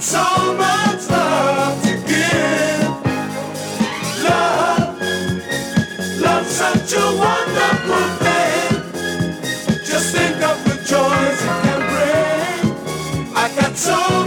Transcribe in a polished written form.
so much love to give. Love, love's such a wonderful thing. Just think of the joys it can bring. I got so